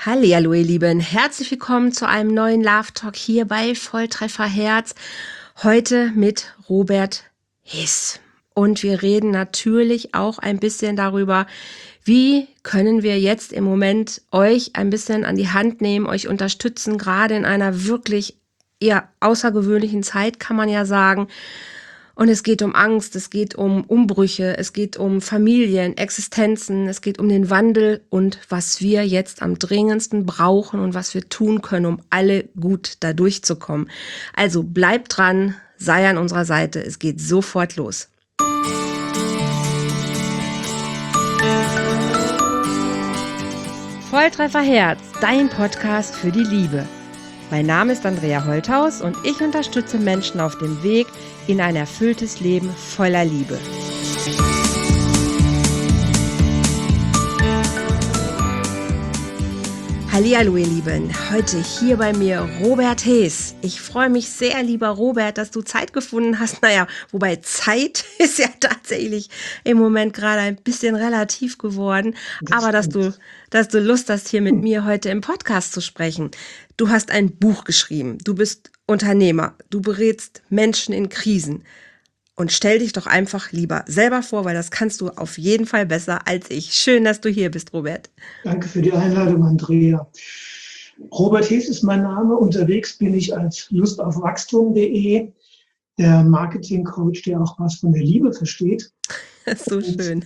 Hallihallo, ihr Lieben. Herzlich willkommen zu einem neuen Love Talk hier bei Volltreffer Herz. Heute mit Robert Hiss. Und wir reden natürlich auch ein bisschen darüber, wie können wir jetzt im Moment euch ein bisschen an die Hand nehmen, euch unterstützen, gerade in einer wirklich eher außergewöhnlichen Zeit, kann man ja sagen. Und es geht um Angst, es geht um Umbrüche, es geht um Familien, Existenzen, es geht um den Wandel und was wir jetzt am dringendsten brauchen und was wir tun können, um alle gut da durchzukommen. Also bleibt dran, sei an unserer Seite, es geht sofort los. Volltreffer Herz, dein Podcast für die Liebe. Mein Name ist Andrea Holthaus und ich unterstütze Menschen auf dem Weg in ein erfülltes Leben voller Liebe. Hallihallo, ihr Lieben. Heute hier bei mir Robert Hiss. Ich freue mich sehr, lieber Robert, dass du Zeit gefunden hast. Naja, wobei Zeit ist ja tatsächlich im Moment gerade ein bisschen relativ geworden. Aber dass du Lust hast, hier mit mir heute im Podcast zu sprechen. Du hast ein Buch geschrieben. Du bist Unternehmer. Du berätst Menschen in Krisen. Und stell dich doch einfach lieber selber vor, weil das kannst du auf jeden Fall besser als ich. Schön, dass du hier bist, Robert. Danke für die Einladung, Andrea. Robert Hiss ist mein Name. Unterwegs bin ich als lustaufwachstum.de, der Marketingcoach, der auch was von der Liebe versteht. So schön.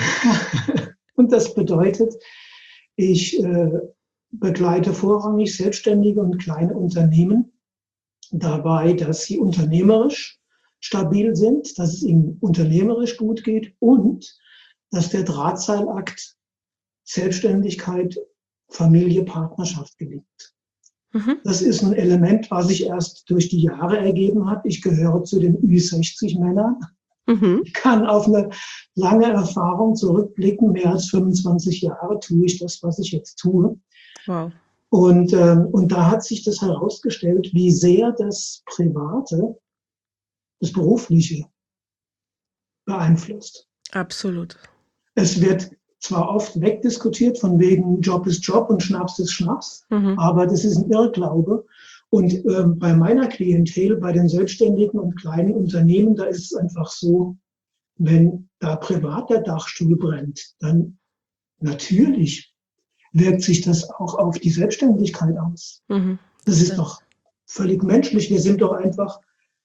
Und das bedeutet, ich begleite vorrangig selbstständige und kleine Unternehmen dabei, dass sie unternehmerisch stabil sind, dass es ihnen unternehmerisch gut geht und dass der Drahtseilakt Selbstständigkeit, Familie, Partnerschaft gelingt. Das ist ein Element, was sich erst durch die Jahre ergeben hat. Ich gehöre zu den Ü60-Männern. Ich kann auf eine lange Erfahrung zurückblicken. Mehr als 25 Jahre tue ich das, was ich jetzt tue. Wow. Und da hat sich das herausgestellt, wie sehr das Private das Berufliche beeinflusst. Absolut. Es wird zwar oft wegdiskutiert, von wegen Job ist Job und Schnaps ist Schnaps, aber das ist ein Irrglaube. Und bei meiner Klientel, bei den Selbstständigen und kleinen Unternehmen, da ist es einfach so, wenn da privat der Dachstuhl brennt, dann natürlich wirkt sich das auch auf die Selbstständigkeit aus. Das ist doch völlig menschlich. Wir sind doch einfach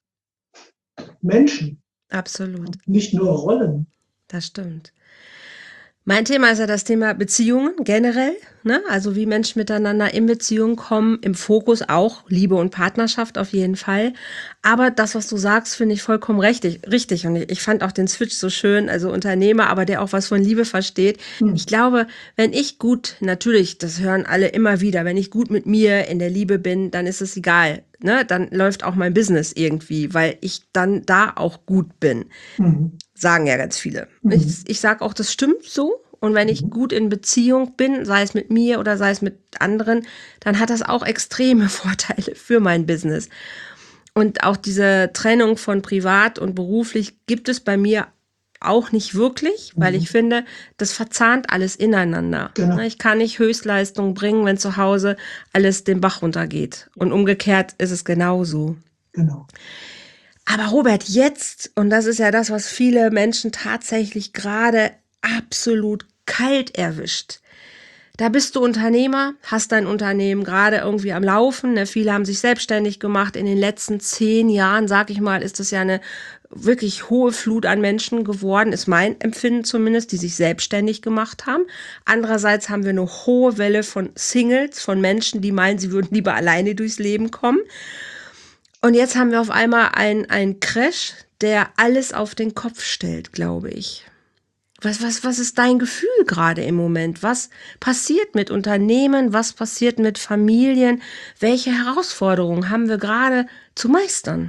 Menschen. Absolut. Nicht nur Rollen. Das stimmt. Mein Thema ist ja das Thema Beziehungen generell, ne? Also wie Menschen miteinander in Beziehung kommen, im Fokus auch Liebe und Partnerschaft auf jeden Fall. Aber das, was du sagst, finde ich vollkommen richtig. Und ich fand auch den Switch so schön, also Unternehmer, aber der auch was von Liebe versteht. Ich glaube, wenn ich gut, natürlich, das hören alle immer wieder, wenn ich gut mit mir in der Liebe bin, dann ist es egal, ne? Dann läuft auch mein Business irgendwie, weil ich dann da auch gut bin. Sagen ja ganz viele. Ich sage auch, das stimmt so. Und wenn ich gut in Beziehung bin, sei es mit mir oder sei es mit anderen, dann hat das auch extreme Vorteile für mein Business. Und auch diese Trennung von privat und beruflich gibt es bei mir auch nicht wirklich, weil ich finde, das verzahnt alles ineinander. Genau. Ich kann nicht Höchstleistung bringen, wenn zu Hause alles den Bach runtergeht. Und umgekehrt ist es genauso. Genau. Aber Robert, jetzt, und das ist ja das, was viele Menschen tatsächlich gerade absolut kalt erwischt. Da bist du Unternehmer, hast dein Unternehmen gerade irgendwie am Laufen. Ne? Viele haben sich selbstständig gemacht. In den letzten 10 Jahren, sag ich mal, ist das ja eine wirklich hohe Flut an Menschen geworden, ist mein Empfinden zumindest, die sich selbstständig gemacht haben. Andererseits haben wir eine hohe Welle von Singles, von Menschen, die meinen, sie würden lieber alleine durchs Leben kommen. Und jetzt haben wir auf einmal einen Crash, der alles auf den Kopf stellt, glaube ich. Was ist dein Gefühl gerade im Moment? Was passiert mit Unternehmen? Was passiert mit Familien? Welche Herausforderungen haben wir gerade zu meistern?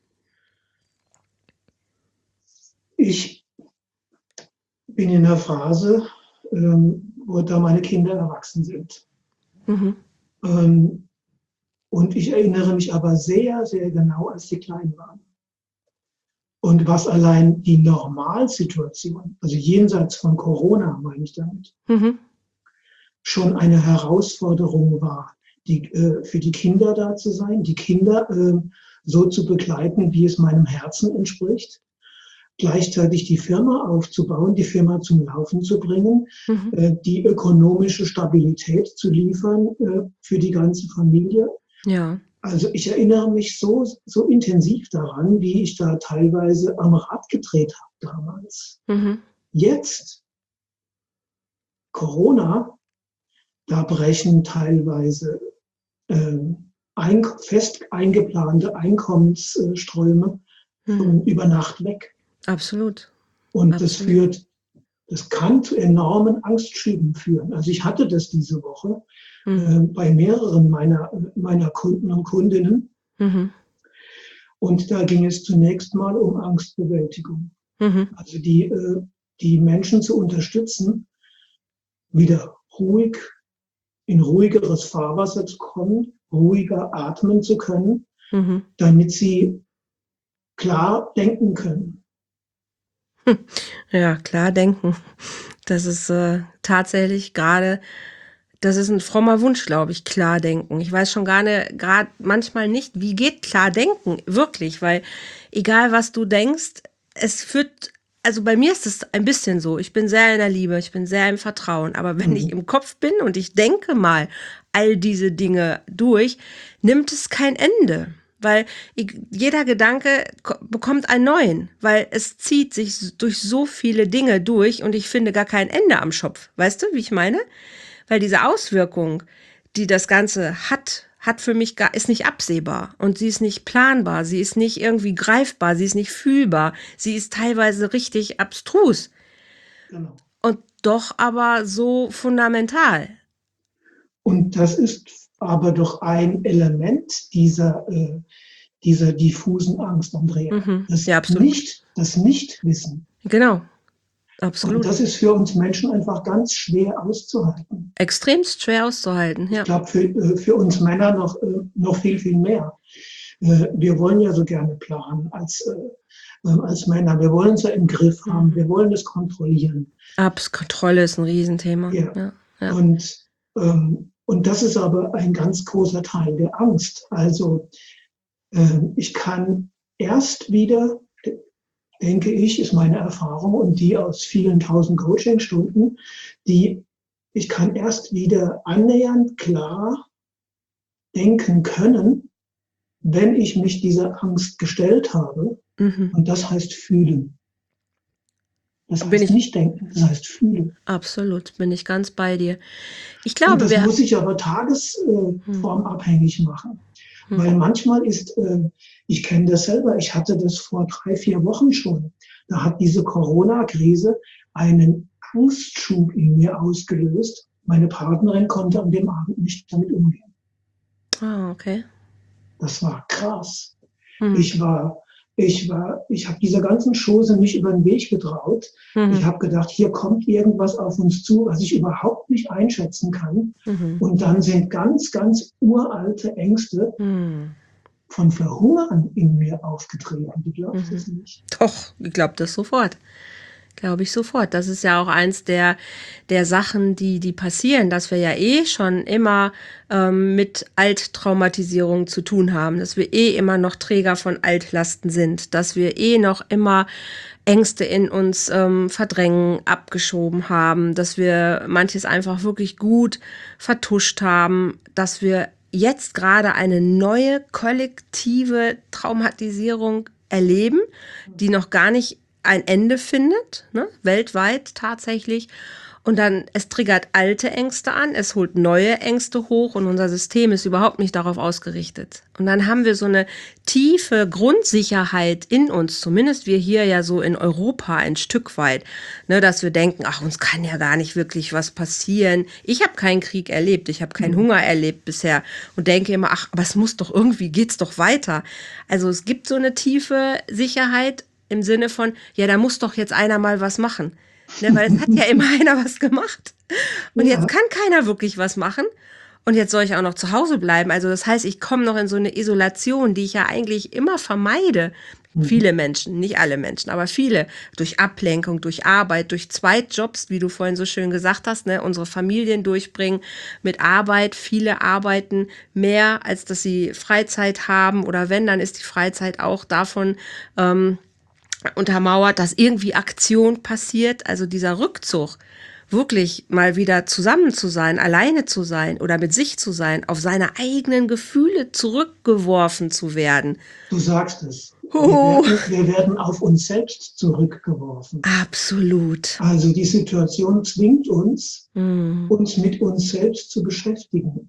Ich bin in einer Phase, wo da meine Kinder erwachsen sind. Und ich erinnere mich aber sehr, sehr genau, als sie klein waren. Und was allein die Normalsituation, also jenseits von Corona, meine ich damit, schon eine Herausforderung war, für die Kinder da zu sein, die Kinder so zu begleiten, wie es meinem Herzen entspricht, gleichzeitig die Firma aufzubauen, die Firma zum Laufen zu bringen, Mhm. die ökonomische Stabilität zu liefern für die ganze Familie. Ja. Also ich erinnere mich so intensiv daran, wie ich da teilweise am Rad gedreht habe damals. Mhm. Jetzt, Corona, da brechen teilweise fest eingeplante Einkommensströme Mhm. über Nacht weg. Absolut. Und Absolut. das kann zu enormen Angstschüben führen. Also ich hatte das diese Woche Mhm. bei mehreren meiner Kunden und Kundinnen. Mhm. Und da ging es zunächst mal um Angstbewältigung. Mhm. Also die Menschen zu unterstützen, wieder ruhig in ruhigeres Fahrwasser zu kommen, ruhiger atmen zu können, Mhm. damit sie klar denken können. Ja, klar denken. Das ist tatsächlich gerade, das ist ein frommer Wunsch, glaube ich, klar denken. Ich weiß schon gerade manchmal nicht, wie geht klar denken wirklich, weil egal was du denkst, es führt, also bei mir ist es ein bisschen so, ich bin sehr in der Liebe, ich bin sehr im Vertrauen, aber wenn ich Mhm. im Kopf bin und ich denke mal all diese Dinge durch, nimmt es kein Ende. Weil jeder Gedanke bekommt einen neuen, weil es zieht sich durch so viele Dinge durch und ich finde gar kein Ende am Schopf. Weißt du, wie ich meine? Weil diese Auswirkung, die das Ganze hat für mich ist nicht absehbar und sie ist nicht planbar, sie ist nicht irgendwie greifbar, sie ist nicht fühlbar, sie ist teilweise richtig abstrus Genau. und doch aber so fundamental. Und das ist aber doch ein Element dieser diffusen Angst, Andrea. Mhm. Ja, absolut. Das Nichtwissen. Genau, Und absolut. das ist für uns Menschen einfach ganz schwer auszuhalten. Extremst schwer auszuhalten, Ich ja. glaube, für uns Männer noch viel, viel mehr. Wir wollen ja so gerne planen als Männer. Wir wollen es ja im Griff haben. Mhm. Wir wollen es kontrollieren. Kontrolle ist ein Riesenthema. Ja. Ja, ja. Und das ist aber ein ganz großer Teil der Angst. Also ich kann erst wieder, denke ich, ist meine Erfahrung und die aus vielen tausend Coachingstunden, ich kann erst wieder annähernd klar denken können, wenn ich mich dieser Angst gestellt habe. Mhm. Und das heißt fühlen. Das Bin heißt ich nicht denken, das heißt fühlen. absolut, bin ich ganz bei dir. Ich Und glaube, das wir. muss ich aber Hm, tagesformabhängig machen. hm, Weil manchmal ich kenne das selber, ich hatte das vor 3, 4 Wochen schon. Da hat diese Corona-Krise einen Angstschub in mir ausgelöst. Meine Partnerin konnte an dem Abend nicht damit umgehen. okay. Das war krass. Hm, Ich war, ich habe dieser ganzen Chose nicht über den Weg getraut. Ich mhm, habe gedacht, hier kommt irgendwas auf uns zu, was ich überhaupt nicht einschätzen kann. mhm, Und dann sind ganz, ganz uralte Ängste hm, von Verhungern in mir aufgetreten. Du glaubst mhm. es nicht. Doch, ich glaube das sofort. Glaube ich sofort. Das ist ja auch eins der Sachen, die passieren, dass wir ja eh schon immer mit Alttraumatisierung zu tun haben, dass wir eh immer noch Träger von Altlasten sind, dass wir eh noch immer Ängste in uns verdrängen, abgeschoben haben, dass wir manches einfach wirklich gut vertuscht haben, dass wir jetzt gerade eine neue kollektive Traumatisierung erleben, die noch gar nicht ein Ende findet, ne? Weltweit tatsächlich. Und dann, es triggert alte Ängste an, es holt neue Ängste hoch und unser System ist überhaupt nicht darauf ausgerichtet. Und dann haben wir so eine tiefe Grundsicherheit in uns, zumindest wir hier ja so in Europa ein Stück weit, ne, dass wir denken, ach, uns kann ja gar nicht wirklich was passieren. Ich habe keinen Krieg erlebt, ich habe keinen Hunger erlebt bisher und denke immer, ach, aber es muss doch irgendwie, geht's doch weiter. Also es gibt so eine tiefe Sicherheit im Sinne von, ja, da muss doch jetzt einer mal was machen. Ne, weil es hat ja immer einer was gemacht. Und jetzt Ja, kann keiner wirklich was machen. Und jetzt soll ich auch noch zu Hause bleiben. Also das heißt, ich komme noch in so eine Isolation, die ich ja eigentlich immer vermeide. Mhm. Viele Menschen, nicht alle Menschen, aber viele. Durch Ablenkung, durch Arbeit, durch Zweitjobs, wie du vorhin so schön gesagt hast, ne, unsere Familien durchbringen mit Arbeit. Viele arbeiten mehr, als dass sie Freizeit haben. Oder wenn, dann ist die Freizeit auch davon untermauert, dass irgendwie Aktion passiert. Also dieser Rückzug, wirklich mal wieder zusammen zu sein, alleine zu sein oder mit sich zu sein, auf seine eigenen Gefühle zurückgeworfen zu werden. Du sagst es. Oh, Wir werden auf uns selbst zurückgeworfen. absolut. Also die Situation zwingt uns, Hm, uns mit uns selbst zu beschäftigen.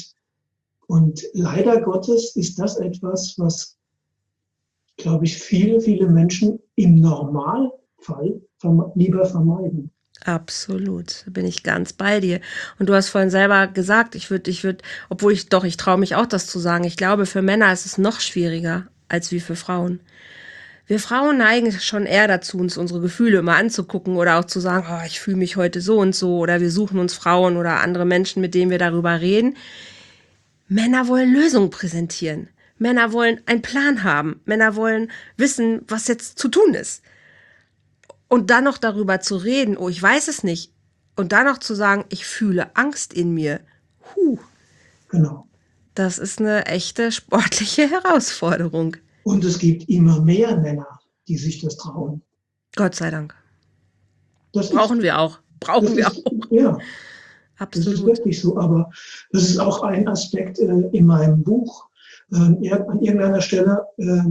Und leider Gottes ist das etwas, was, glaube ich, viele Menschen im Normalfall lieber vermeiden. absolut. Da bin ich ganz bei dir. Und du hast vorhin selber gesagt, obwohl ich traue mich auch, das zu sagen. Ich glaube, für Männer ist es noch schwieriger als wie für Frauen. Wir Frauen neigen schon eher dazu, uns unsere Gefühle immer anzugucken oder auch zu sagen, oh, ich fühle mich heute so und so, oder wir suchen uns Frauen oder andere Menschen, mit denen wir darüber reden. Männer wollen Lösungen präsentieren. Männer wollen einen Plan haben. Männer wollen wissen, was jetzt zu tun ist. Und dann noch darüber zu reden, oh, ich weiß es nicht. Und dann noch zu sagen, ich fühle Angst in mir. Huh, Genau. das ist eine echte sportliche Herausforderung. Und es gibt immer mehr Männer, die sich das trauen. Gott sei Dank. Das ist, Brauchen wir auch. das Brauchen wir ist, auch. ja, das ist Absolut. wirklich so. Aber das ist auch ein Aspekt in meinem Buch. An irgendeiner Stelle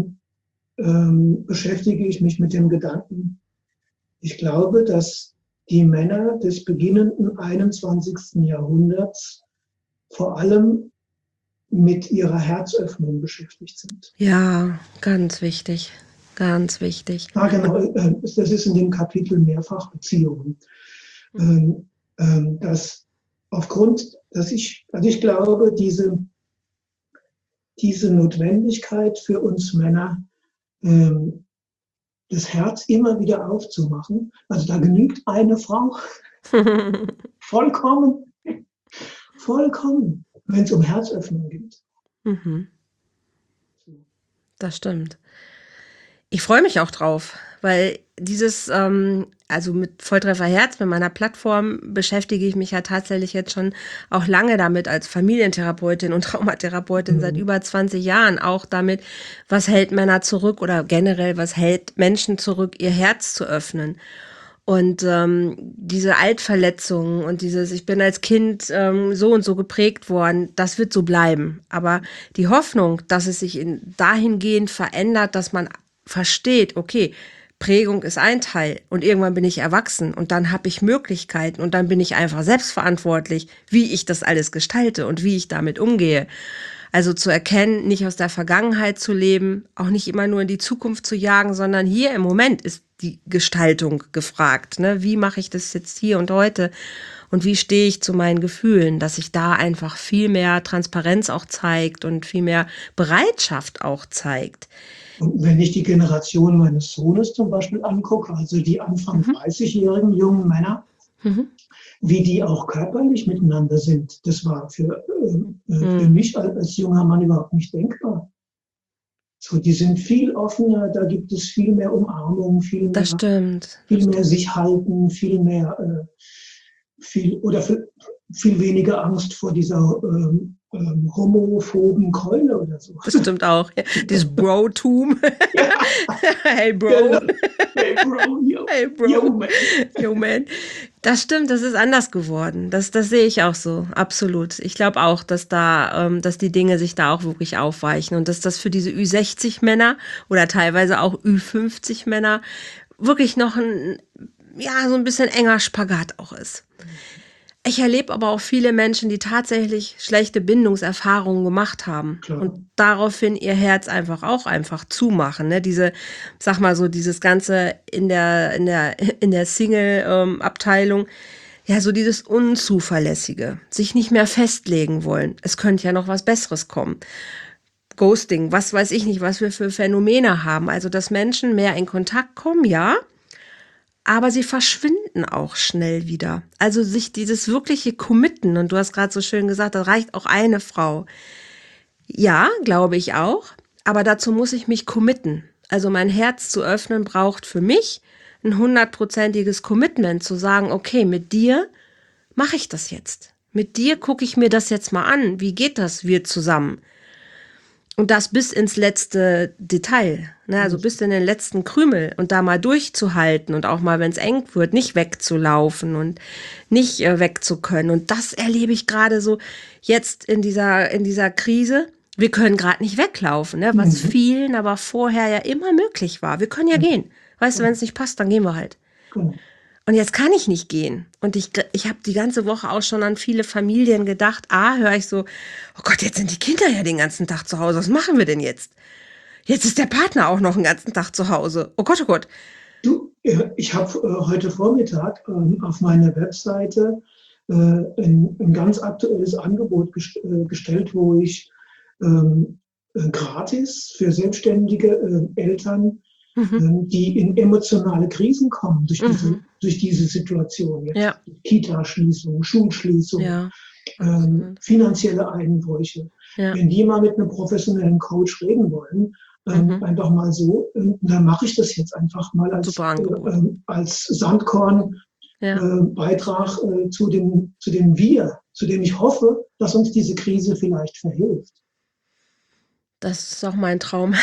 beschäftige ich mich mit dem Gedanken, ich glaube, dass die Männer des beginnenden 21. Jahrhunderts vor allem mit ihrer Herzöffnung beschäftigt sind. Ja, ganz wichtig. Ganz wichtig. Ah, genau, das ist in dem Kapitel Mehrfachbeziehungen. Dass also ich glaube, diese Notwendigkeit für uns Männer, das Herz immer wieder aufzumachen, also da genügt eine Frau vollkommen, vollkommen, wenn es um Herzöffnung geht. Mhm, das stimmt. Ich freue mich auch drauf, weil also mit Volltreffer Herz, mit meiner Plattform beschäftige ich mich ja tatsächlich jetzt schon auch lange damit als Familientherapeutin und Traumatherapeutin seit über 20 Jahren auch damit, was hält Männer zurück oder generell, was hält Menschen zurück, ihr Herz zu öffnen. Und diese Altverletzungen und ich bin als Kind so und so geprägt worden, das wird so bleiben. Aber die Hoffnung, dass es sich dahingehend verändert, dass man versteht, okay, Prägung ist ein Teil und irgendwann bin ich erwachsen und dann habe ich Möglichkeiten und dann bin ich einfach selbstverantwortlich, wie ich das alles gestalte und wie ich damit umgehe. Also zu erkennen, nicht aus der Vergangenheit zu leben, auch nicht immer nur in die Zukunft zu jagen, sondern hier im Moment ist die Gestaltung gefragt. Ne? Wie mache ich das jetzt hier und heute? Und wie stehe ich zu meinen Gefühlen, dass sich da einfach viel mehr Transparenz auch zeigt und viel mehr Bereitschaft auch zeigt. Und wenn ich die Generation meines Sohnes zum Beispiel angucke, also die Anfang 30-jährigen jungen Männer, wie die auch körperlich miteinander sind, das war für mich als junger Mann überhaupt nicht denkbar. So, die sind viel offener, da gibt es viel mehr Umarmung, viel mehr sich halten, viel weniger Angst vor dieser homophoben Keule oder so. Das stimmt auch. Ja. Dieses Bro-Tum. Ja. Hey Bro. Genau. Hey Bro, hey Bro. Yo man. Yo man. Das stimmt, das ist anders geworden. Das sehe ich auch so, absolut. Ich glaube auch, dass dass die Dinge sich da auch wirklich aufweichen und dass das für diese Ü60-Männer oder teilweise auch Ü50-Männer wirklich noch so ein bisschen enger Spagat auch ist. Ich erlebe aber auch viele Menschen, die tatsächlich schlechte Bindungserfahrungen gemacht haben. Klar. Und daraufhin ihr Herz einfach zumachen. Ne? Sag mal so, dieses Ganze in der Single-Abteilung, ja, so dieses Unzuverlässige, sich nicht mehr festlegen wollen. Es könnte ja noch was Besseres kommen. Ghosting, was weiß ich nicht, was wir für Phänomene haben. Also, dass Menschen mehr in Kontakt kommen, ja, aber sie verschwinden auch schnell wieder. Also sich dieses wirkliche Committen, und du hast gerade so schön gesagt, da reicht auch eine Frau. Ja, glaube ich auch, aber dazu muss ich mich committen. Also mein Herz zu öffnen braucht für mich ein 100%iges Commitment, zu sagen, okay, mit dir mache ich das jetzt. Mit dir gucke ich mir das jetzt mal an. Wie geht das, wir zusammen? Und das bis ins letzte Detail, ne? Also bis in den letzten Krümel und da mal durchzuhalten und auch mal, wenn es eng wird, nicht wegzulaufen und nicht wegzukönnen. Und das erlebe ich gerade so jetzt in dieser Krise. Wir können gerade nicht weglaufen, ne? Was vielen aber vorher ja immer möglich war. Wir können ja gehen. Weißt du, wenn es nicht passt, dann gehen wir halt. Genau. Und jetzt kann ich nicht gehen. Und ich habe die ganze Woche auch schon an viele Familien gedacht. Höre ich so, oh Gott, jetzt sind die Kinder ja den ganzen Tag zu Hause. Was machen wir denn jetzt? Jetzt ist der Partner auch noch den ganzen Tag zu Hause. Oh Gott, oh Gott. Du, ich habe heute Vormittag auf meiner Webseite ein ganz aktuelles Angebot gestellt, wo ich gratis für selbstständige Eltern, die in emotionale Krisen kommen durch diese Situation. Jetzt Ja. Kita-Schließung, Schulschließung, Ja. finanzielle Einbrüche. Ja. Wenn die mal mit einem professionellen Coach reden wollen, einfach mal so, dann mache ich das jetzt einfach mal als Sandkorn-Beitrag zu dem Wir, zu dem ich hoffe, dass uns diese Krise vielleicht verhilft. Das ist auch mein Traum.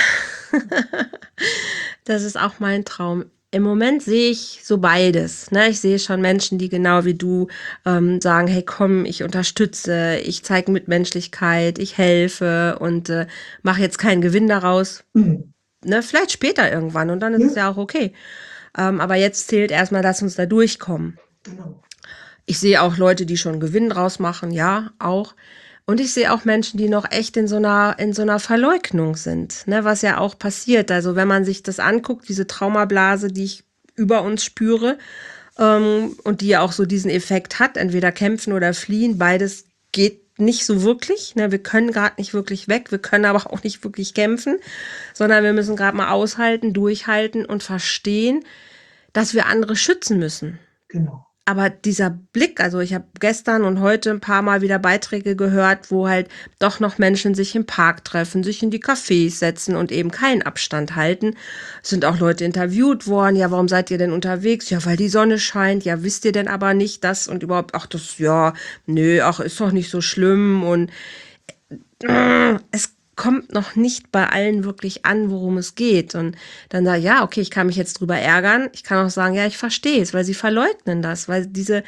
Das ist auch mein Traum. Im Moment sehe ich so beides. Ne? Ich sehe schon Menschen, die genau wie du sagen, hey komm, ich unterstütze, ich zeige Mitmenschlichkeit, ich helfe und mache jetzt keinen Gewinn daraus. Ne? Vielleicht später irgendwann und dann ist es ja auch okay. Aber jetzt zählt erstmal, dass uns da durchkommen. Genau. Ich sehe auch Leute, die schon Gewinn draus machen, ja, auch. Und ich sehe auch Menschen, die noch echt in so einer Verleugnung sind, ne, was ja auch passiert. Also wenn man sich das anguckt, diese Traumablase, die ich über uns spüre, und die ja auch so diesen Effekt hat, entweder kämpfen oder fliehen, beides geht nicht so wirklich. Ne? Wir können gerade nicht wirklich weg, wir können aber auch nicht wirklich kämpfen, sondern wir müssen gerade mal aushalten, durchhalten und verstehen, dass wir andere schützen müssen. Genau. Aber dieser Blick, also ich habe gestern und heute ein paar Mal wieder Beiträge gehört, wo halt doch noch Menschen sich im Park treffen, sich in die Cafés setzen und eben keinen Abstand halten. Es sind auch Leute interviewt worden. Ja, warum seid ihr denn unterwegs? Ja, weil die Sonne scheint. Ja, wisst ihr denn aber nicht das und überhaupt, ach das, ja, nö, ach ist doch nicht so schlimm. Und es kommt noch nicht bei allen wirklich an, worum es geht. Und dann sage ich, ja, okay, ich kann mich jetzt drüber ärgern. Ich kann auch sagen, ja, ich verstehe es, weil sie verleugnen das, weil diese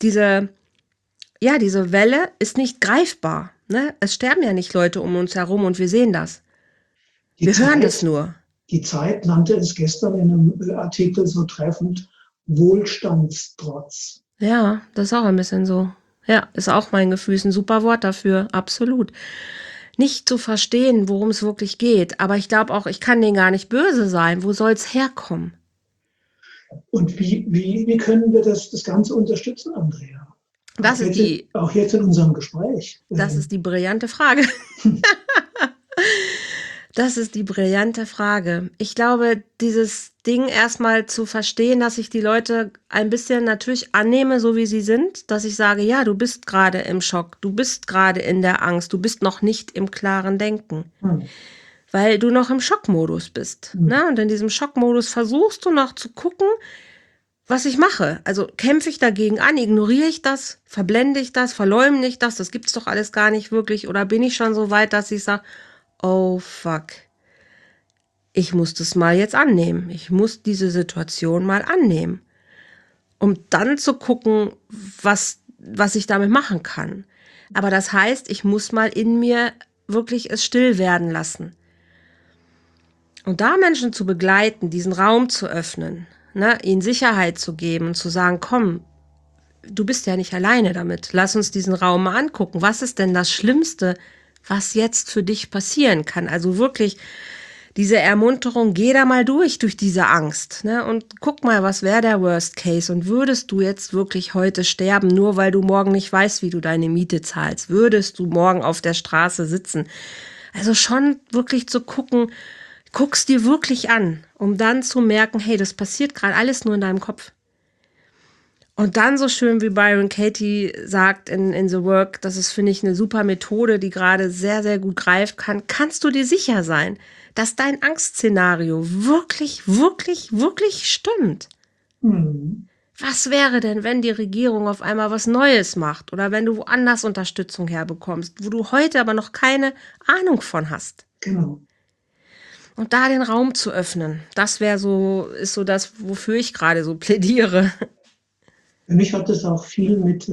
Welle ist nicht greifbar. Ne? Es sterben ja nicht Leute um uns herum und wir sehen das. Wir hören das nur. Die Zeit nannte es gestern in einem Artikel so treffend Wohlstandstrotz. Ja, das ist auch ein bisschen so. Ja, ist auch mein Gefühl, ist ein super Wort dafür, absolut. Nicht zu verstehen, worum es wirklich geht. Aber ich glaube auch, ich kann denen gar nicht böse sein. Wo soll es herkommen? Und wie können wir das Ganze unterstützen, Andrea? Auch jetzt in unserem Gespräch. Das ist die brillante Frage. Das ist die brillante Frage. Ich glaube, dieses Ding erstmal zu verstehen, dass ich die Leute ein bisschen natürlich annehme, so wie sie sind, dass ich sage, ja, du bist gerade im Schock, du bist gerade in der Angst, du bist noch nicht im klaren Denken, weil du noch im Schockmodus bist. Ne? Und in diesem Schockmodus versuchst du noch zu gucken, was ich mache. Also kämpfe ich dagegen an, ignoriere ich das, verblende ich das, verleumde ich das gibt's doch alles gar nicht wirklich, oder bin ich schon so weit, dass ich sage, oh fuck, ich muss das mal jetzt annehmen. Ich muss diese Situation mal annehmen, um dann zu gucken, was ich damit machen kann. Aber das heißt, ich muss mal in mir wirklich es still werden lassen. Und da Menschen zu begleiten, diesen Raum zu öffnen, ne, ihnen Sicherheit zu geben und zu sagen, komm, du bist ja nicht alleine damit. Lass uns diesen Raum mal angucken. Was ist denn das Schlimmste, was jetzt für dich passieren kann? Also wirklich diese Ermunterung, geh da mal durch diese Angst, ne? Und guck mal, was wäre der Worst Case? Und würdest du jetzt wirklich heute sterben, nur weil du morgen nicht weißt, wie du deine Miete zahlst? Würdest du morgen auf der Straße sitzen? Also schon wirklich zu gucken, guck's dir wirklich an, um dann zu merken, hey, das passiert gerade alles nur in deinem Kopf. Und dann so schön wie Byron Katie sagt in The Work, das ist, finde ich, eine super Methode, die gerade sehr, sehr gut greift kann. Kannst du dir sicher sein, dass dein Angstszenario wirklich, wirklich, wirklich stimmt? Mhm. Was wäre denn, wenn die Regierung auf einmal was Neues macht oder wenn du woanders Unterstützung herbekommst, wo du heute aber noch keine Ahnung von hast? Genau. Und da den Raum zu öffnen, das wäre so, ist so das, wofür ich gerade so plädiere. Für mich hat es auch viel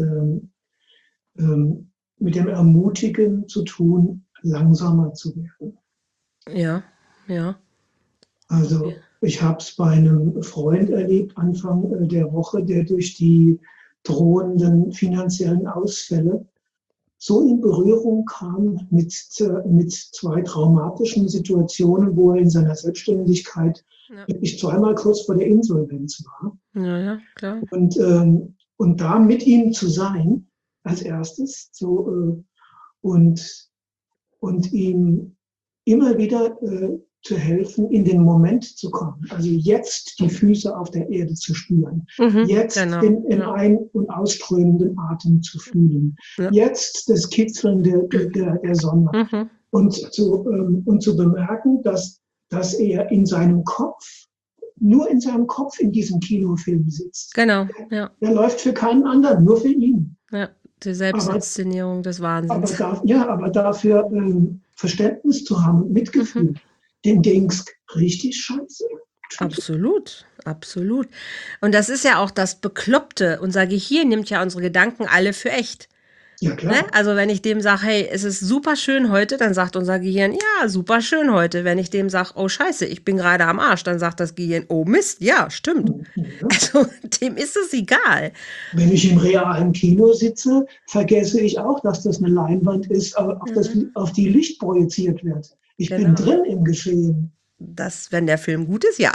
mit dem Ermutigen zu tun, langsamer zu werden. Ja, ja. Also ich habe es bei einem Freund erlebt, Anfang der Woche, der durch die drohenden finanziellen Ausfälle so in Berührung kam mit zwei traumatischen Situationen, wo er in seiner Selbstständigkeit Ja, wirklich zweimal kurz vor der Insolvenz war. ja, ja, klar. Und da mit ihm zu sein, als erstes, und, und ihm immer wieder zu helfen, in den Moment zu kommen. Also jetzt die Füße auf der Erde zu spüren, jetzt Genau. den Ja, ein- und ausströmenden Atem zu fühlen, ja. jetzt das Kitzeln der Sonne Mhm. und zu bemerken, dass er in seinem Kopf, nur in seinem Kopf in diesem Kinofilm sitzt. Genau, ja, Der läuft für keinen anderen, nur für ihn. ja. Die Aber Selbstinszenierung des Wahnsinns. aber dafür Verständnis zu haben und Mhm. Mitgefühl, dem ging's richtig scheiße. Absolut, absolut. Und das ist ja auch das Bekloppte. Unser Gehirn nimmt ja unsere Gedanken alle für echt. Ja, Ne? klar. Also wenn ich dem sage, hey, es ist super schön heute, dann sagt unser Gehirn, ja, super schön heute. Wenn ich dem sage, oh Scheiße, ich bin gerade am Arsch, dann sagt das Gehirn, oh Mist, ja, stimmt. Ja. Also dem ist es egal. Wenn ich im realen Kino sitze, vergesse ich auch, dass das eine Leinwand ist, Mhm. auf die Licht projiziert wird. Ich bin Genau. drin im Geschehen. Das, wenn der Film gut ist, ja.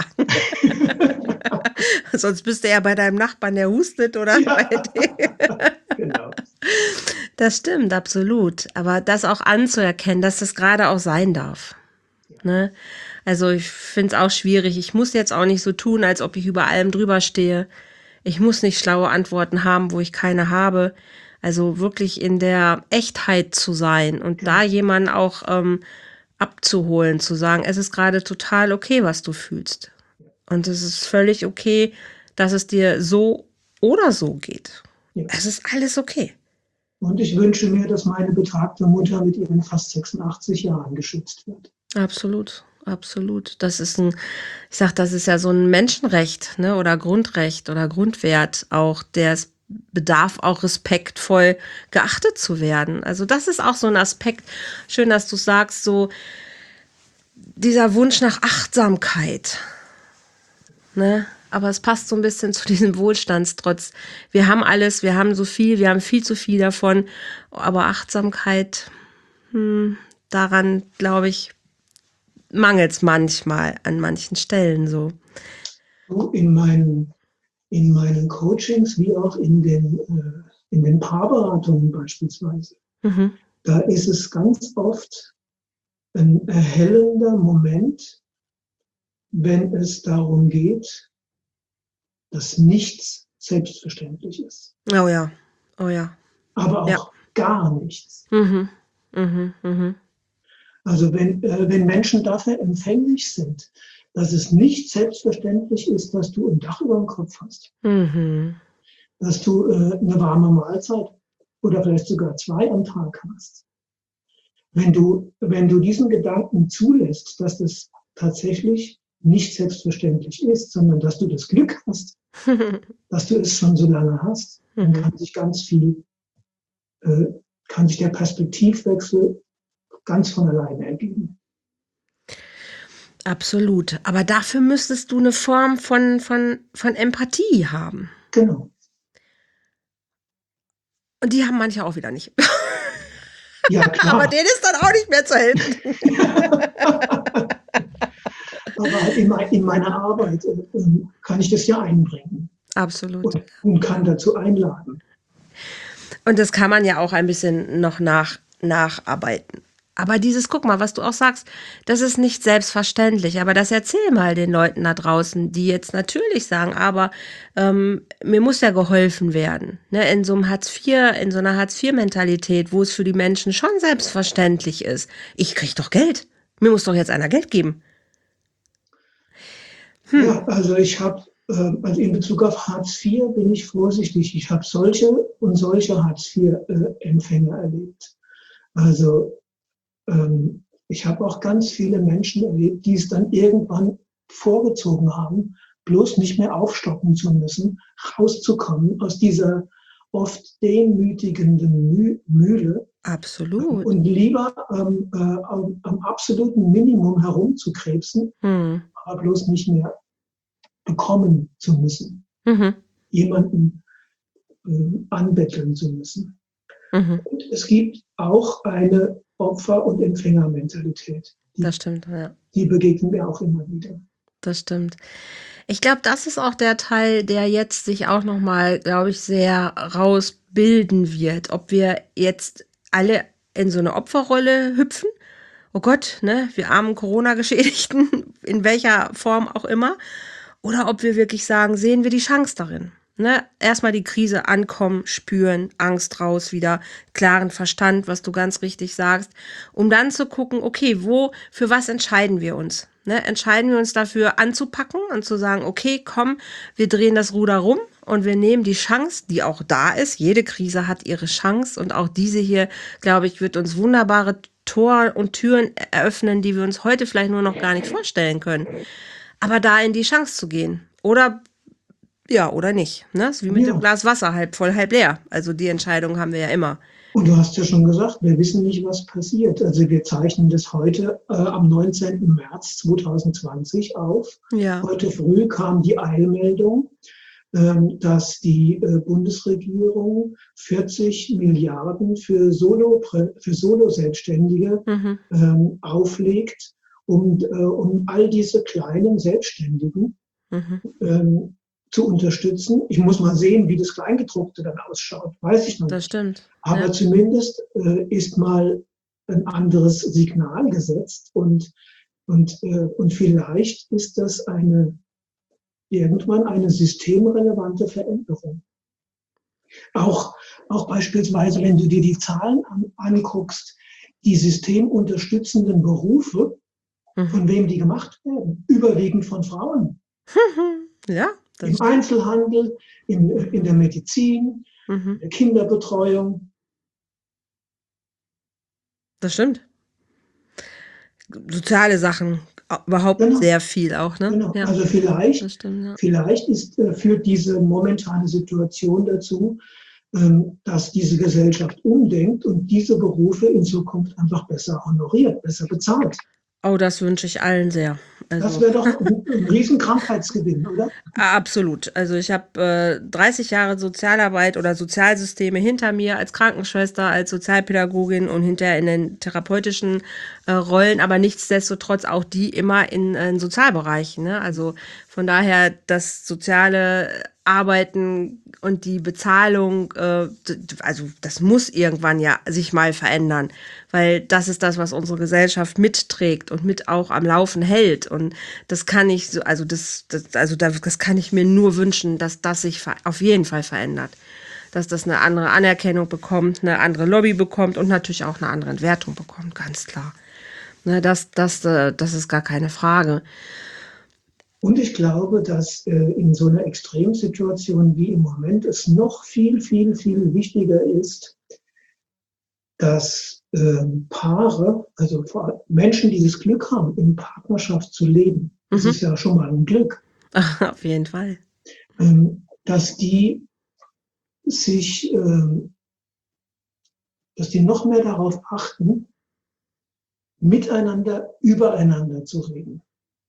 Sonst bist du ja bei deinem Nachbarn, der hustet oder bei Ja, dem. genau. Das stimmt, absolut. Aber das auch anzuerkennen, dass das gerade auch sein darf. Ja. Ne? Also ich finde es auch schwierig. Ich muss jetzt auch nicht so tun, als ob ich über allem drüber stehe. Ich muss nicht schlaue Antworten haben, wo ich keine habe. Also wirklich in der Echtheit zu sein und da Genau. jemanden auch abzuholen, zu sagen, es ist gerade total okay, was du fühlst. Und es ist völlig okay, dass es dir so oder so geht. Ja. Es ist alles okay. Und ich wünsche mir, dass meine betagte Mutter mit ihren fast 86 Jahren geschützt wird. Absolut, absolut. Das ist ein, ich sag, das ist ja so ein Menschenrecht, ne, oder Grundrecht oder Grundwert auch, der es bedarf auch respektvoll geachtet zu werden. Also das ist auch so ein Aspekt. Schön, dass du sagst, so dieser Wunsch nach Achtsamkeit, ne? Aber es passt so ein bisschen zu diesem Wohlstandstrotz. Wir haben alles, wir haben so viel, wir haben viel zu viel davon. Aber Achtsamkeit, daran, glaube ich, mangelt es manchmal an manchen Stellen so. So in meinen Coachings wie auch in den Paarberatungen beispielsweise, Mhm. da ist es ganz oft ein erhellender Moment, wenn es darum geht, dass nichts selbstverständlich ist, Oh ja, oh ja, aber ja. auch gar nichts. Mhm. Mhm. Mhm. Also wenn Menschen dafür empfänglich sind, dass es nicht selbstverständlich ist, dass du ein Dach über dem Kopf hast, Mhm. dass du eine warme Mahlzeit oder vielleicht sogar zwei am Tag hast. Wenn du diesen Gedanken zulässt, dass das tatsächlich nicht selbstverständlich ist, sondern dass du das Glück hast, dass du es schon so lange hast, dann Mhm. kann sich ganz viel, äh, kann sich der Perspektivwechsel ganz von alleine ergeben. Absolut. Aber dafür müsstest du eine Form von Empathie haben. Genau. Und die haben manche auch wieder nicht. Ja, Aber klar. denen ist dann auch nicht mehr zu helfen. Aber halt in meiner Arbeit kann ich das ja einbringen Absolut. und kann dazu einladen. Und das kann man ja auch ein bisschen noch nacharbeiten. Aber dieses, guck mal, was du auch sagst, das ist nicht selbstverständlich. Aber das erzähl mal den Leuten da draußen, die jetzt natürlich sagen, aber mir muss ja geholfen werden. Ne? In so einem in so einer Hartz-IV-Mentalität, wo es für die Menschen schon selbstverständlich ist. Ich krieg doch Geld. Mir muss doch jetzt einer Geld geben. Hm, Ja, also ich habe, also in Bezug auf Hartz IV bin ich vorsichtig. Ich habe solche und solche Hartz IV-Empfänger erlebt. Also ich habe auch ganz viele Menschen erlebt, die es dann irgendwann vorgezogen haben, bloß nicht mehr aufstocken zu müssen, rauszukommen aus dieser oft demütigenden Mühle absolut. und lieber am absoluten Minimum herumzukrebsen, Hm. aber bloß nicht mehr bekommen zu müssen, Mhm. jemanden anbetteln zu müssen. Mhm. Und es gibt auch eine Opfer- und Empfängermentalität. Das stimmt, ja. Die begegnen mir auch immer wieder. Das stimmt. Ich glaube, das ist auch der Teil, der jetzt sich auch noch mal, glaube ich, sehr rausbilden wird. Ob wir jetzt alle in so eine Opferrolle hüpfen. Oh Gott, ne, wir armen Corona-Geschädigten, in welcher Form auch immer. Oder ob wir wirklich sagen, sehen wir die Chance darin. Ne? Erstmal die Krise ankommen, spüren, Angst raus, wieder klaren Verstand, was du ganz richtig sagst, um dann zu gucken, okay, für was entscheiden wir uns? Ne? Entscheiden wir uns dafür anzupacken und zu sagen, okay, komm, wir drehen das Ruder rum und wir nehmen die Chance, die auch da ist. Jede Krise hat ihre Chance und auch diese hier, glaube ich, wird uns wunderbare Tor und Türen eröffnen, die wir uns heute vielleicht nur noch gar nicht vorstellen können. Aber da in die Chance zu gehen. Oder ja, oder nicht. Ne? Ist wie mit dem Ja, Glas Wasser, halb voll, halb leer. Also die Entscheidung haben wir ja immer. und du hast ja schon gesagt, wir wissen nicht, was passiert. Also wir zeichnen das heute am 19. März 2020 auf. Ja. Heute früh kam die Eilmeldung, dass die Bundesregierung 40 Milliarden für Solo-Selbstständige Mhm. auflegt, um all diese kleinen Selbstständigen Mhm. ähm, zu unterstützen. Ich muss mal sehen, wie das Kleingedruckte dann ausschaut. Weiß ich noch Das nicht. stimmt. Aber Ja. zumindest ist mal ein anderes Signal gesetzt und vielleicht ist das irgendwann eine systemrelevante Veränderung. Auch, auch beispielsweise, wenn du dir die Zahlen anguckst, die systemunterstützenden Berufe, Mhm. von wem die gemacht werden, überwiegend von Frauen. Ja, das Im stimmt. Einzelhandel, in der Medizin, Mhm. in der Kinderbetreuung. Das stimmt. Soziale Sachen, überhaupt Genau, sehr viel auch, ne? genau. Ja, Also das stimmt, ja. vielleicht führt diese momentane Situation dazu, dass diese Gesellschaft umdenkt und diese Berufe in Zukunft einfach besser honoriert, besser bezahlt. Oh, das wünsche ich allen sehr. Das Also wäre doch ein riesen Krankheitsgewinn, oder? absolut. Also ich habe 30 Jahre Sozialarbeit oder Sozialsysteme hinter mir als Krankenschwester, als Sozialpädagogin und hinterher in den therapeutischen Rollen, aber nichtsdestotrotz auch die immer in Sozialbereichen. Ne? Also von daher das soziale Arbeiten und die Bezahlung, also das muss irgendwann ja sich mal verändern, weil das ist das, was unsere Gesellschaft mitträgt und mit auch am Laufen hält. Und das kann ich so, das kann ich mir nur wünschen, dass das sich auf jeden Fall verändert. Dass das eine andere Anerkennung bekommt, eine andere Lobby bekommt und natürlich auch eine andere Entwertung bekommt, ganz klar. Ne, das ist gar keine Frage. Und ich glaube, dass in so einer Extremsituation wie im Moment es noch viel, viel, viel wichtiger ist, dass Paare, also Menschen, die das Glück haben, in Partnerschaft zu leben, das Mhm. ist ja schon mal ein Glück, Auf jeden Fall. dass die sich, dass die noch mehr darauf achten, miteinander, übereinander zu reden.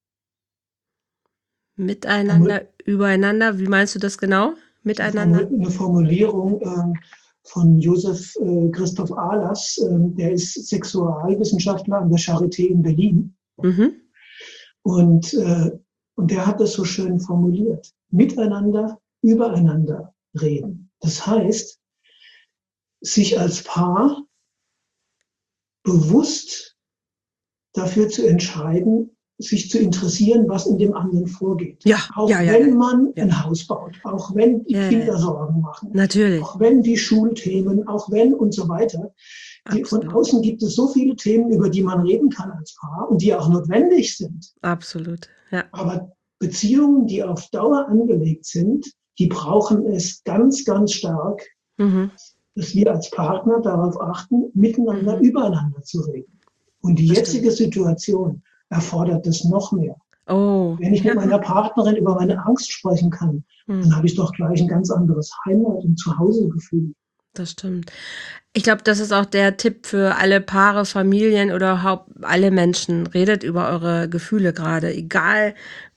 Miteinander, übereinander, wie meinst du das genau? Miteinander? Eine Formulierung von Josef Christoph Ahlers, der ist Sexualwissenschaftler an der Charité in Berlin. Mhm. Und, und der hat das so schön formuliert. Miteinander, übereinander reden. Das heißt, sich als Paar bewusst dafür zu entscheiden, sich zu interessieren, was in dem anderen vorgeht. Ja, Auch ja, ja, ja, wenn man ja, ein Haus baut, auch wenn die ja, ja, Kinder ja. Sorgen machen, Natürlich, auch wenn die Schulthemen, auch wenn und so weiter. Von absolut, außen gibt es so viele Themen, über die man reden kann als Paar und die auch notwendig sind. absolut, ja. Aber Beziehungen, die auf Dauer angelegt sind, die brauchen es ganz, ganz stark, Mhm, dass wir als Partner darauf achten, miteinander, mhm, übereinander zu reden. Und die das stimmt. jetzige Situation erfordert das noch mehr. Oh, Wenn ich ja, mit meiner Partnerin über meine Angst sprechen kann, hm, dann habe ich doch gleich ein ganz anderes Heimat- und Zuhausegefühl. das stimmt. Ich glaube, das ist auch der Tipp für alle Paare, Familien oder überhaupt alle Menschen. Redet über eure Gefühle gerade, egal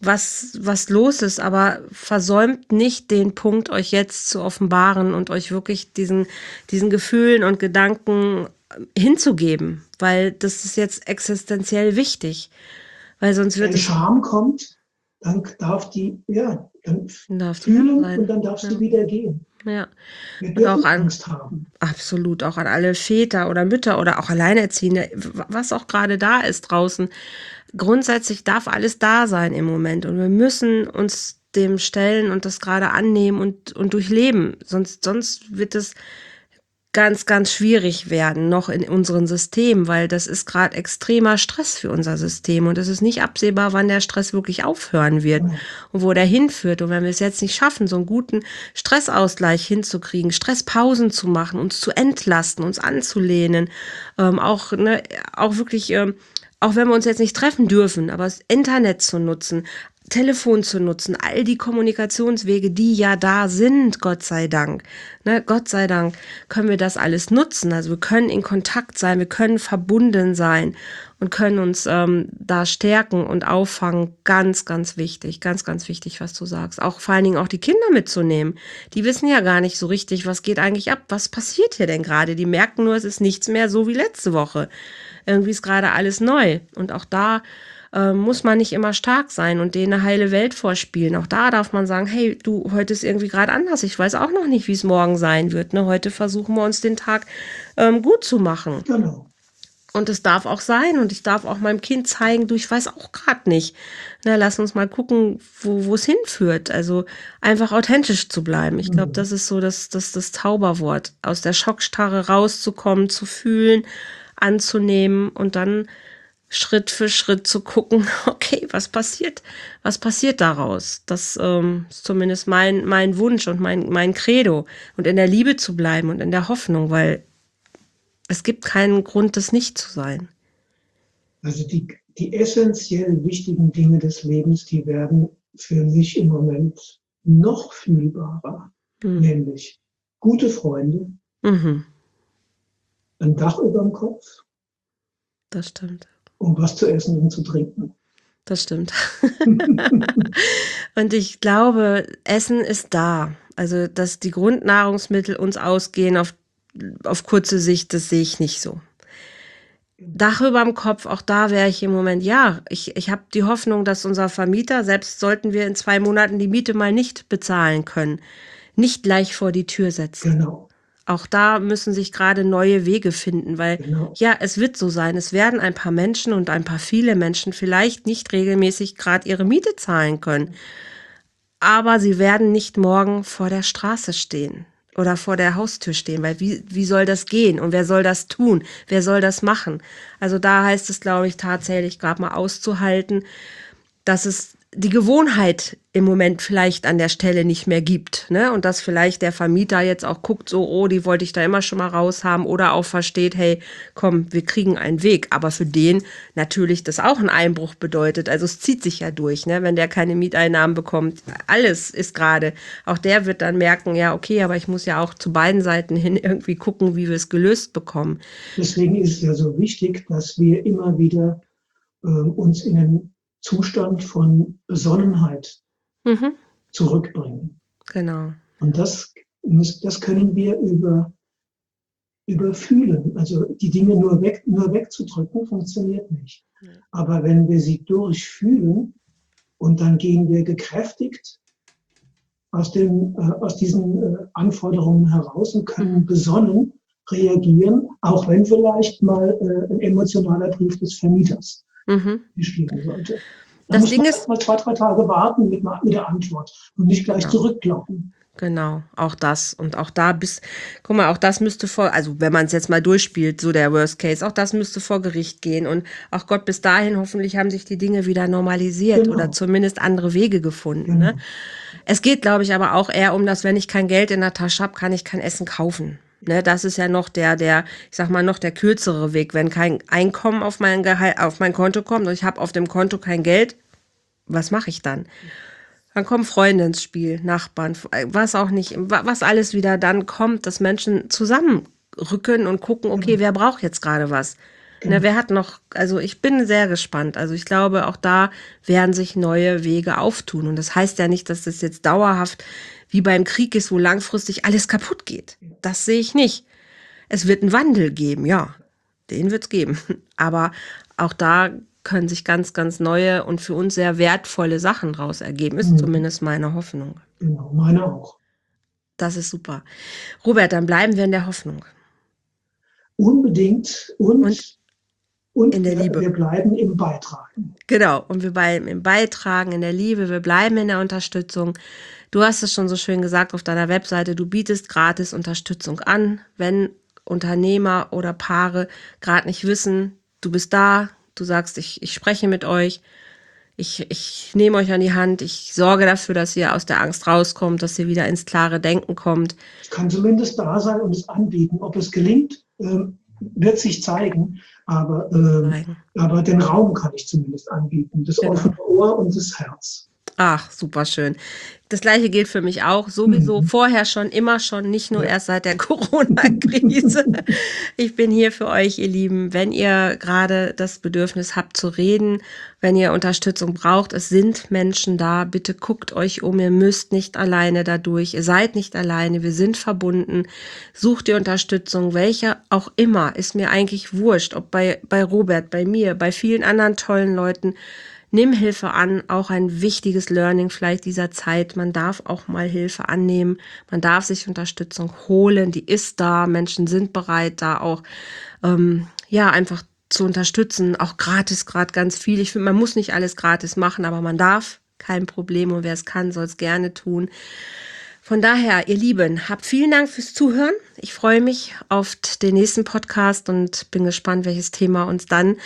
was los ist, aber versäumt nicht den Punkt, euch jetzt zu offenbaren und euch wirklich diesen Gefühlen und Gedanken hinzugeben, weil das ist jetzt existenziell wichtig, weil sonst wird Wenn es Scham kommt, dann darf die, ja, dann darf die da fühlen und sein. dann darf sie Ja, wieder gehen. ja. Wir Und auch dürfen an Angst haben. absolut, auch an alle Väter oder Mütter oder auch Alleinerziehende, was auch gerade da ist draußen. Grundsätzlich darf alles da sein im Moment und wir müssen uns dem stellen und das gerade annehmen und durchleben. Sonst wird es ganz, ganz schwierig werden, noch in unserem System, weil das ist gerade extremer Stress für unser System und es ist nicht absehbar, wann der Stress wirklich aufhören wird Genau. und wo der hinführt. Und wenn wir es jetzt nicht schaffen, so einen guten Stressausgleich hinzukriegen, Stresspausen zu machen, uns zu entlasten, uns anzulehnen, auch, ne, auch wirklich, auch wenn wir uns jetzt nicht treffen dürfen, aber das Internet zu nutzen, Telefon zu nutzen, all die Kommunikationswege, die ja da sind, Gott sei Dank. Ne, Gott sei Dank können wir das alles nutzen. Also wir können in Kontakt sein, wir können verbunden sein und können uns da stärken und auffangen. Ganz, ganz wichtig, was du sagst. Auch vor allen Dingen auch die Kinder mitzunehmen. Die wissen ja gar nicht so richtig, was geht eigentlich ab, was passiert hier denn gerade. Die merken nur, es ist nichts mehr so wie letzte Woche. Irgendwie ist gerade alles neu. Und auch da muss man nicht immer stark sein und denen eine heile Welt vorspielen. Auch da darf man sagen, hey, du, heute ist irgendwie gerade anders. Ich weiß auch noch nicht, wie es morgen sein wird. Ne? Heute versuchen wir uns den Tag gut zu machen. Genau. Und es darf auch sein. Und ich darf auch meinem Kind zeigen, du, ich weiß auch gerade nicht. Na, lass uns mal gucken, wo es hinführt. Also einfach authentisch zu bleiben. Ich glaube, das ist so das Zauberwort. Aus der Schockstarre rauszukommen, zu fühlen, anzunehmen und dann Schritt für Schritt zu gucken, okay, was passiert daraus? Das ist zumindest mein Wunsch und mein Credo. Und in der Liebe zu bleiben und in der Hoffnung, weil es gibt keinen Grund, das nicht zu sein. Also die essentiell wichtigen Dinge des Lebens, die werden für mich im Moment noch fühlbarer. Hm. Nämlich gute Freunde, Mhm, ein Dach über dem Kopf das stimmt. und was zu essen und zu trinken. Das stimmt. Und ich glaube, Essen ist da. Also, dass die Grundnahrungsmittel uns ausgehen auf kurze Sicht, das sehe ich nicht so. Dach über dem Kopf, auch da wäre ich im Moment, ja, ich habe die Hoffnung, dass unser Vermieter, selbst sollten wir in 2 Monaten die Miete mal nicht bezahlen können, nicht gleich vor die Tür setzt. Genau, Auch da müssen sich gerade neue Wege finden, weil genau. ja, es wird so sein, es werden ein paar Menschen und ein paar viele Menschen vielleicht nicht regelmäßig gerade ihre Miete zahlen können, aber sie werden nicht morgen vor der Straße stehen oder vor der Haustür stehen, weil wie soll das gehen und wer soll das tun? Wer soll das machen? Also da heißt es, glaube ich, tatsächlich gerade mal auszuhalten, dass es die Gewohnheit im Moment vielleicht an der Stelle nicht mehr gibt, ne? Und dass vielleicht der Vermieter jetzt auch guckt, so, oh, die wollte ich da immer schon mal raus haben oder auch versteht, hey, komm, wir kriegen einen Weg. Aber für den natürlich das auch ein Einbruch bedeutet. Also es zieht sich ja durch, ne? Wenn der keine Mieteinnahmen bekommt. Alles ist gerade. Auch der wird dann merken, ja, okay, aber ich muss ja auch zu beiden Seiten hin irgendwie gucken, wie wir es gelöst bekommen. Deswegen ist es ja so wichtig, dass wir immer wieder uns in einen Zustand von Besonnenheit Mhm, zurückbringen. genau. Und das können wir über Fühlen. Also die Dinge nur wegzudrücken, funktioniert nicht. Aber wenn wir sie durchfühlen und dann gehen wir gekräftigt aus diesen Anforderungen heraus und können besonnen reagieren, auch wenn vielleicht mal ein emotionaler Brief des Vermieters bestehen sollte. Da Das muss Ding man ist, erst mal 2, 3 Tage warten mit der Antwort und nicht gleich genau. zurückkloppen. Genau, auch das. Und auch da guck mal, auch das müsste also wenn man es jetzt mal durchspielt, so der Worst Case, auch das müsste vor Gericht gehen. Und auch Gott, bis dahin, hoffentlich haben sich die Dinge wieder normalisiert oder Genau, zumindest andere Wege gefunden. Ne? genau. Es geht, glaube ich, aber auch eher um das, wenn ich kein Geld in der Tasche habe, kann ich kein Essen kaufen. Ne, das ist ja noch ich sag mal, noch der kürzere Weg. Wenn kein Einkommen auf auf mein Konto kommt und ich habe auf dem Konto kein Geld, was mache ich dann? Dann kommen Freunde ins Spiel, Nachbarn, was auch nicht, was alles wieder dann kommt, dass Menschen zusammenrücken und gucken, okay, Genau, wer braucht jetzt gerade was? Ne, genau. wer hat noch, also ich bin sehr gespannt. Also ich glaube, auch da werden sich neue Wege auftun. Und das heißt ja nicht, dass das jetzt dauerhaft wie beim Krieg ist, wo langfristig alles kaputt geht. Das sehe ich nicht. Es wird einen Wandel geben, ja, den wird es geben. Aber auch da können sich ganz, ganz neue und für uns sehr wertvolle Sachen draus ergeben, ist Mhm. zumindest meine Hoffnung. Genau, meine auch. Das ist super. Robert, dann bleiben wir in der Hoffnung Unbedingt und in und der wir Liebe. bleiben im Beitragen. Genau, und wir bleiben im Beitragen, in der Liebe, wir bleiben in der Unterstützung. Du hast es schon so schön gesagt auf deiner Webseite, du bietest gratis Unterstützung an, wenn Unternehmer oder Paare gerade nicht wissen, du bist da, du sagst, ich spreche mit euch, ich nehme euch an die Hand, ich sorge dafür, dass ihr aus der Angst rauskommt, dass ihr wieder ins klare Denken kommt. Ich kann zumindest da sein und es anbieten. Ob es gelingt, wird sich zeigen. Aber den Raum kann ich zumindest anbieten. Das Genau. offene Ohr und das Herz. Ach, super schön. Das gleiche gilt für mich auch. Sowieso Mhm. vorher schon, immer schon, nicht nur Ja. erst seit der Corona-Krise. Ich bin hier für euch, ihr Lieben. Wenn ihr gerade das Bedürfnis habt zu reden, wenn ihr Unterstützung braucht, es sind Menschen da. Bitte guckt euch um. Ihr müsst nicht alleine dadurch. Ihr seid nicht alleine. Wir sind verbunden. Sucht die Unterstützung, welche auch immer. Ist mir eigentlich wurscht. Ob bei Robert, bei mir, bei vielen anderen tollen Leuten. Nimm Hilfe an, auch ein wichtiges Learning vielleicht dieser Zeit. Man darf auch mal Hilfe annehmen, man darf sich Unterstützung holen, die ist da, Menschen sind bereit, da auch einfach zu unterstützen, auch gratis, gerade ganz viel. Ich finde, man muss nicht alles gratis machen, aber man darf, kein Problem, und wer es kann, soll es gerne tun. Von daher, ihr Lieben, habt vielen Dank fürs Zuhören. Ich freue mich auf den nächsten Podcast und bin gespannt, welches Thema uns dann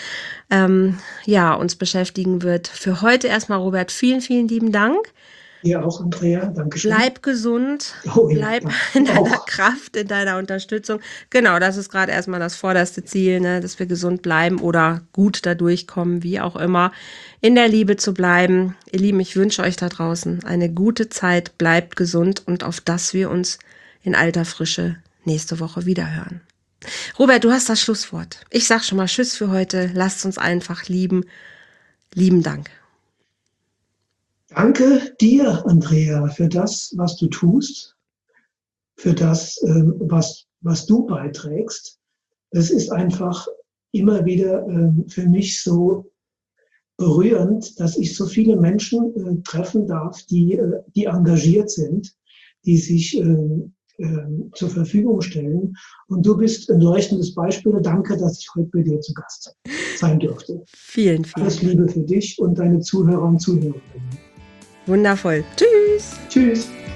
uns beschäftigen wird. Für heute erstmal, Robert, vielen, vielen lieben Dank. Dir auch, Andrea. Dankeschön. Bleib gesund, Oh, ja, bleib danke. in deiner Auch. Kraft, in deiner Unterstützung. Genau, das ist gerade erstmal das vorderste Ziel, ne, dass wir gesund bleiben oder gut da durchkommen, wie auch immer, in der Liebe zu bleiben. Ihr Lieben, ich wünsche euch da draußen eine gute Zeit, bleibt gesund und auf dass wir uns in alter Frische nächste Woche wiederhören. Robert, du hast das Schlusswort. Ich sag schon mal Tschüss für heute. Lasst uns einfach lieben. Lieben Dank. Danke dir, Andrea, für das, was du tust, für das, was du beiträgst. Es ist einfach immer wieder für mich so berührend, dass ich so viele Menschen treffen darf, die engagiert sind, die sich zur Verfügung stellen. Und du bist ein leuchtendes Beispiel. Danke, dass ich heute bei dir zu Gast sein durfte. Vielen, vielen Alles Dank. Liebe für dich und deine Zuhörer und Zuhörerinnen. Wundervoll. Tschüss. Tschüss.